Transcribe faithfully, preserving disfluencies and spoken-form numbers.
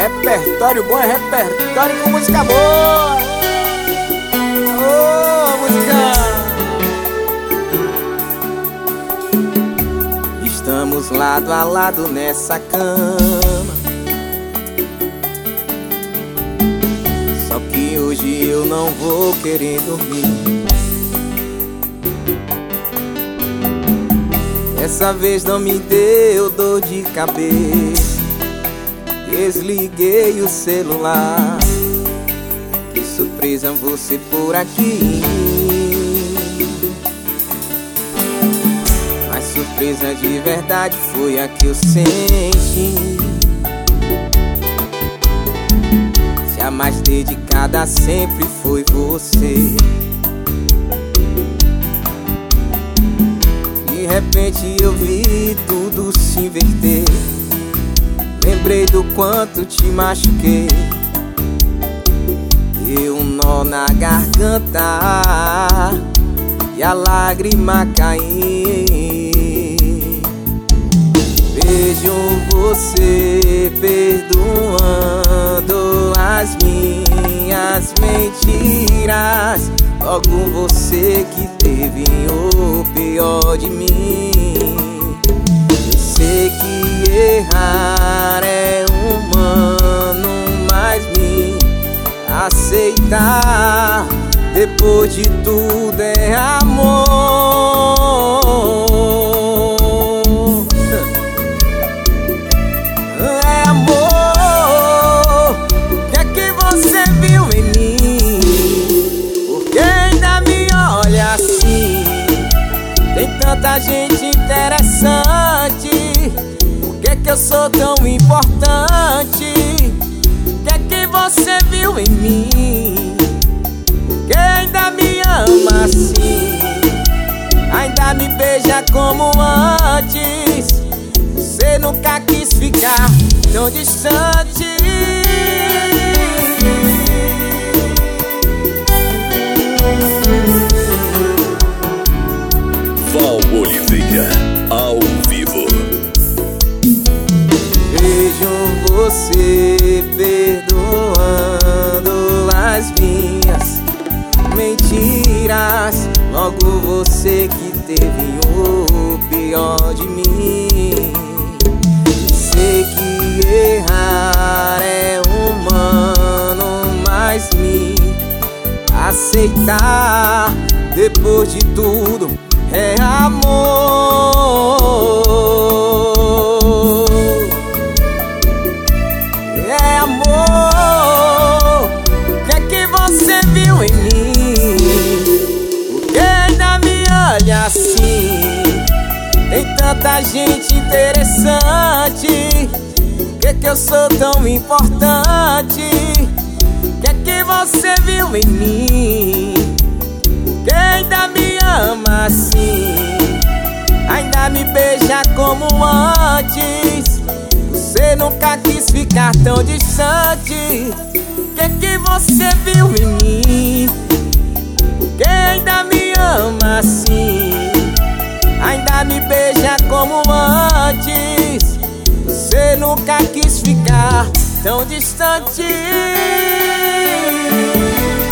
Repertório bom é repertório com música boa. Ô, música. Estamos lado a lado nessa cama, só que hoje eu não vou querer dormir. Dessa vez não me deu dor de cabeça. Desliguei o celular. Que surpresa você por aqui. Mas surpresa de verdade foi a que eu senti. Se a mais dedicada sempre foi você. De repente eu vi tudo se inverter. Lembrei do quanto te machuquei. Deu um nó na garganta e a lágrima cair. Vejo você perdoando as minhas mentiras. Logo você que teve o pior de mim. Eu sei que errar é humano, mas me aceitar depois de tudo é amor. É amor. O que é que você viu em mim? Por que ainda me olha assim? Tem tanta gente interessante. Por que que eu sou tão importante? O que é que você viu em mim? Por que ainda me ama assim? Ainda me beija como antes. Você nunca quis ficar tão distante. Val Oliveira, ao vivo. Vejo você perdoando as minhas mentiras. Logo você que teve o pior de mim. Sei que errar é humano, mas me aceitar depois de tudo é amor. É amor. O que é que você viu em mim? Por que ainda me olha assim? Tem tanta gente interessante. Por que que eu sou tão importante? O que é que você viu em mim? Por que ainda me ama assim? Ainda me beija como antes. Você nunca quis ficar tão distante. O que é que você viu em mim? Por que ainda me ama assim? Ainda me beija como antes. Você nunca quis ficar tão distante.